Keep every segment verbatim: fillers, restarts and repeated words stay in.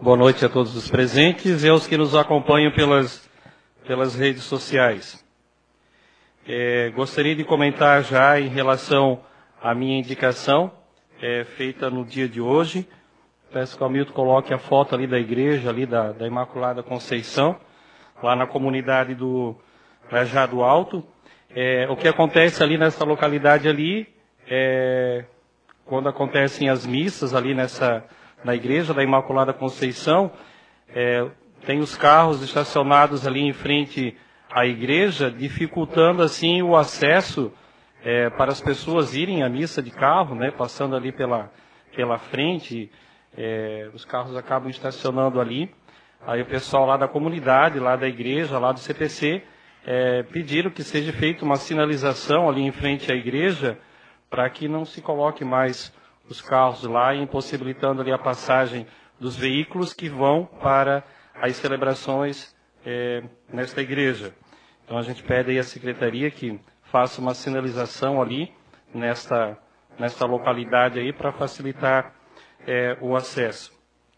Boa noite a todos os presentes e aos que nos acompanham pelas, pelas redes sociais. É, gostaria de comentar já em relação à minha indicação, é, feita no dia de hoje. Peço que o Hamilton coloque a foto ali da igreja, ali da, da Imaculada Conceição, lá na comunidade do Rajado Alto. É, o que acontece ali nessa localidade ali, é, quando acontecem as missas ali nessa, na igreja da Imaculada Conceição, é, tem os carros estacionados ali em frente à igreja, dificultando assim o acesso é, para as pessoas irem à missa de carro, né, passando ali pela, pela frente, é, os carros acabam estacionando ali. Aí o pessoal lá da comunidade, lá da igreja, lá do C P C, é, pediram que seja feita uma sinalização ali em frente à igreja, para que não se coloque mais os carros lá, impossibilitando ali a passagem dos veículos que vão para as celebrações é, nesta igreja. Então a gente pede aí à secretaria que faça uma sinalização ali nesta, nesta localidade aí para facilitar é, o acesso.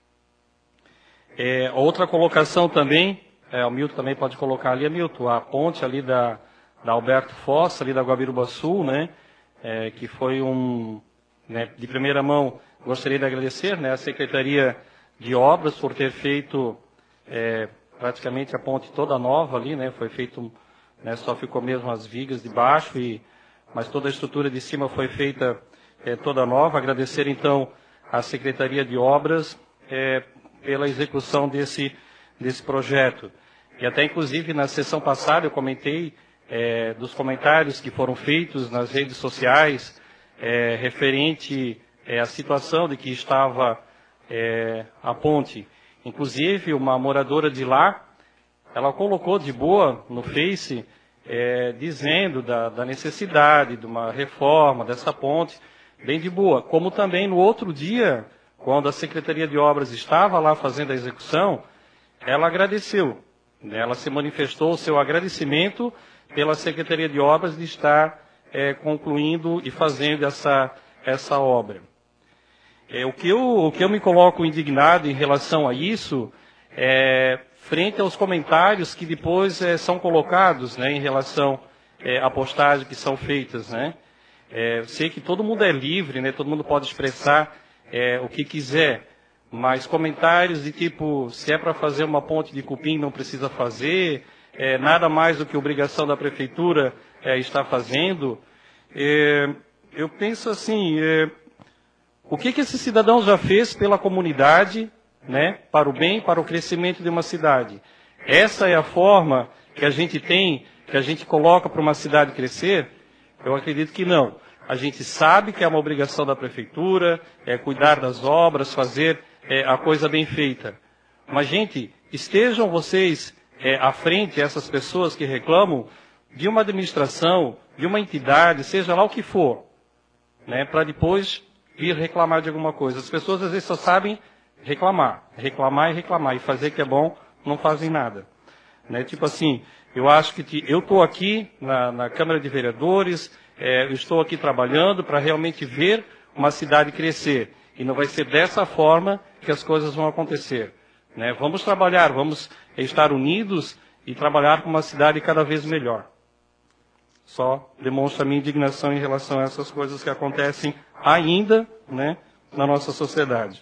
É, outra colocação também, é, o Milton também pode colocar ali, Milton, a ponte ali da, da Alberto Fossa, ali da Guabiruba Sul, né, é, que foi um, né, de primeira mão, gostaria de agradecer, né, a Secretaria de Obras por ter feito é, praticamente a ponte toda nova ali, né, foi feito, né, só ficou mesmo as vigas de baixo, e, mas toda a estrutura de cima foi feita é, toda nova. Agradecer então à Secretaria de Obras é, pela execução desse, desse projeto. E até inclusive na sessão passada eu comentei é, dos comentários que foram feitos nas redes sociais é, referente é, à situação de que estava é, a ponte. Inclusive uma moradora de lá, ela colocou de boa no Face, é, dizendo da, da necessidade de uma reforma dessa ponte, bem de boa. Como também no outro dia, quando a Secretaria de Obras estava lá fazendo a execução, ela agradeceu. Ela se manifestou o seu agradecimento pela Secretaria de Obras de estar é, concluindo e fazendo essa, essa obra. É, o, que eu, o que eu me coloco indignado em relação a isso é frente aos comentários que depois é, são colocados, né, em relação é, à postagem que são feitas, né. É, eu sei que todo mundo é livre, né, todo mundo pode expressar é, o que quiser, mas comentários de tipo, se é para fazer uma ponte de cupim, não precisa fazer, é, nada mais do que obrigação da prefeitura é, está fazendo. É, eu penso assim, é, o que, que esse cidadão já fez pela comunidade, né, para o bem, para o crescimento de uma cidade? Essa é a forma que a gente tem, que a gente coloca para uma cidade crescer? Eu acredito que não. A gente sabe que é uma obrigação da prefeitura, é cuidar das obras, fazer é, a coisa bem feita. Mas, gente, estejam vocês é, à frente, essas pessoas que reclamam, de uma administração, de uma entidade, seja lá o que for, né, para depois vir reclamar de alguma coisa. As pessoas às vezes só sabem reclamar, reclamar e reclamar, e fazer que é bom, não fazem nada. Né? Tipo assim, eu acho que eu estou aqui na, na Câmara de Vereadores, é, eu estou aqui trabalhando para realmente ver uma cidade crescer. E não vai ser dessa forma que as coisas vão acontecer. Né? Vamos trabalhar, vamos estar unidos e trabalhar para uma cidade cada vez melhor. Só demonstra a minha indignação em relação a essas coisas que acontecem ainda, né, na nossa sociedade.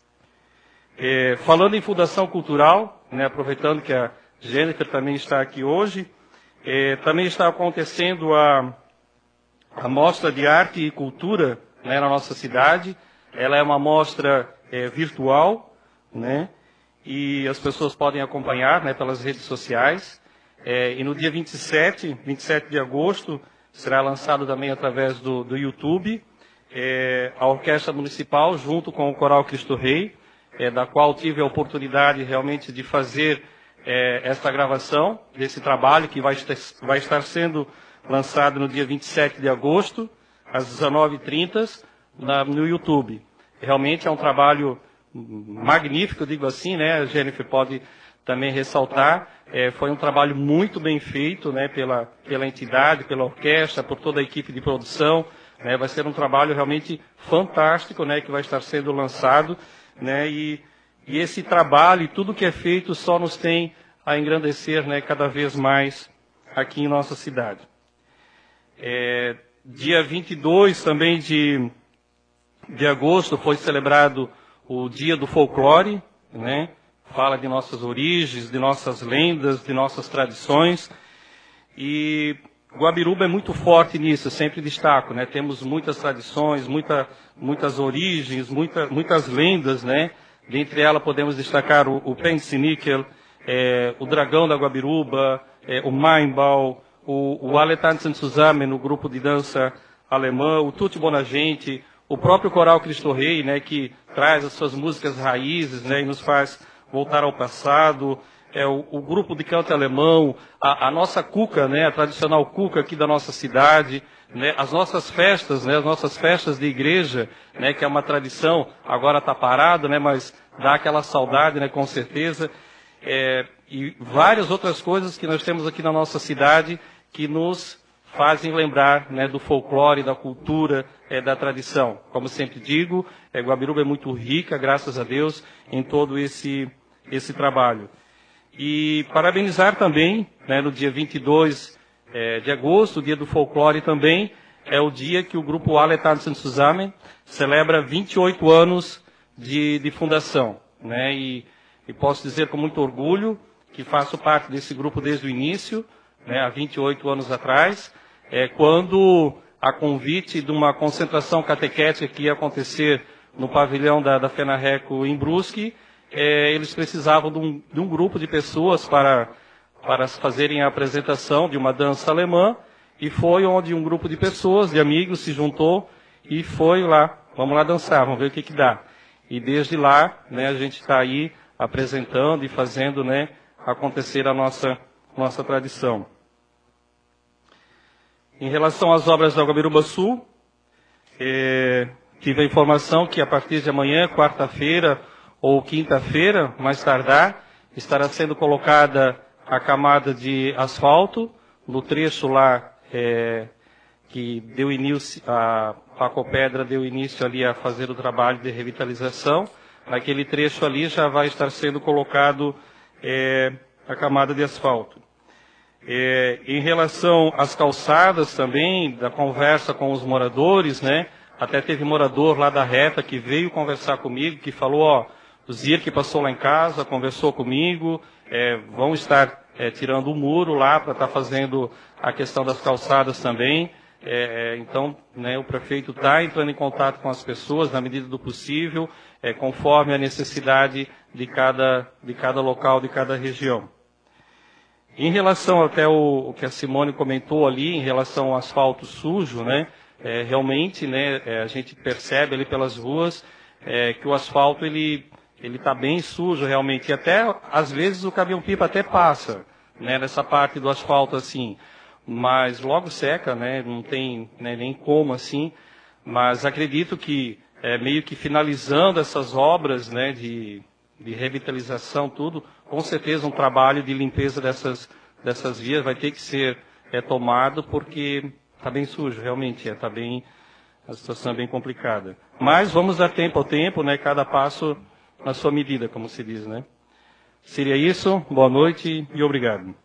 É, falando em Fundação Cultural, né, aproveitando que a Jennifer também está aqui hoje, é, também está acontecendo a, a Mostra de Arte e Cultura, né, na nossa cidade. Ela é uma mostra é, virtual, né, e as pessoas podem acompanhar, né, pelas redes sociais. É, e no dia vinte e sete, vinte e sete de agosto, será lançado também através do, do YouTube, é, a Orquestra Municipal, junto com o Coral Cristo Rei, é, da qual tive a oportunidade realmente de fazer é, esta gravação desse trabalho, que vai estar, vai estar sendo lançado no dia vinte e sete de agosto, às dezenove e trinta, na, no YouTube. Realmente é um trabalho magnífico, eu digo assim, né? A Jennifer pode também ressaltar. É, foi um trabalho muito bem feito, né, pela, pela entidade, pela orquestra, por toda a equipe de produção. Né? Vai ser um trabalho realmente fantástico, né, que vai estar sendo lançado, né, e, e esse trabalho e tudo que é feito só nos tem a engrandecer, né, cada vez mais aqui em nossa cidade. É, dia vinte e dois também de, de agosto foi celebrado o Dia do Folclore, né? Fala de nossas origens, de nossas lendas, de nossas tradições. E Guabiruba é muito forte nisso, eu sempre destaco, né? Temos muitas tradições, muita, muitas origens, muita, muitas lendas, né? Dentre elas podemos destacar o, o Pensiníquel, é, o Dragão da Guabiruba, é, o Maimbau, o, o Alle tanzen zusammen, no grupo de dança alemã, o Tutti Bonagente, o próprio Coral Cristo Rei, né, que traz as suas músicas raízes, né, e nos faz voltar ao passado, é, o, o grupo de canto alemão, a, a nossa cuca, né, a tradicional cuca aqui da nossa cidade, né, as nossas festas, né, as nossas festas de igreja, né, que é uma tradição, agora está parado, né, mas dá aquela saudade, né, com certeza, é, e várias outras coisas que nós temos aqui na nossa cidade que nos fazem lembrar, né, do folclore, da cultura, é, da tradição. Como sempre digo, é, Guabiruba é muito rica, graças a Deus, em todo esse, esse trabalho. E parabenizar também, né, no dia vinte e dois é, de agosto, o dia do folclore também, é o dia que o grupo Alle tanzen zusammen celebra vinte e oito anos de, de fundação, né, e, e posso dizer com muito orgulho que faço parte desse grupo desde o início, né, há vinte e oito anos atrás, é, quando, a convite de uma concentração catequética que ia acontecer no pavilhão da, da FENARRECO em Brusque, é, eles precisavam de um, de um grupo de pessoas para, para fazerem a apresentação de uma dança alemã, e foi onde um grupo de pessoas, de amigos, se juntou e foi lá, vamos lá dançar, vamos ver o que que dá. E desde lá, né, a gente está aí apresentando e fazendo, né, acontecer a nossa, nossa tradição. Em relação às obras da Guabiruba Sul, é, tive a informação que a partir de amanhã, quarta-feira ou quinta-feira, mais tardar, estará sendo colocada a camada de asfalto no trecho lá é, que deu início, a Pacopedra deu início ali a fazer o trabalho de revitalização. Naquele trecho ali já vai estar sendo colocado é, a camada de asfalto. É, em relação às calçadas também, da conversa com os moradores, né? Até teve morador lá da reta que veio conversar comigo, que falou, ó, o Zir que passou lá em casa, conversou comigo, é, vão estar é, tirando o muro lá para estar tá fazendo a questão das calçadas também. É, então, né, o prefeito está entrando em contato com as pessoas na medida do possível, é, conforme a necessidade de cada, de cada local, de cada região. Em relação até o, o que a Simone comentou ali, em relação ao asfalto sujo, né, é, realmente, né, é, a gente percebe ali pelas ruas é, que o asfalto ele ele está bem sujo realmente, e até às vezes o caminhão-pipa até passa, né, nessa parte do asfalto assim, mas logo seca, né, não tem, né, nem como assim, mas acredito que é, meio que finalizando essas obras, né, de de revitalização, tudo, com certeza um trabalho de limpeza dessas, dessas vias vai ter que ser é, tomado, porque está bem sujo, realmente, está é, bem, a situação é bem complicada. Mas vamos dar tempo ao tempo, né, cada passo na sua medida, como se diz, né. Seria isso, boa noite e obrigado.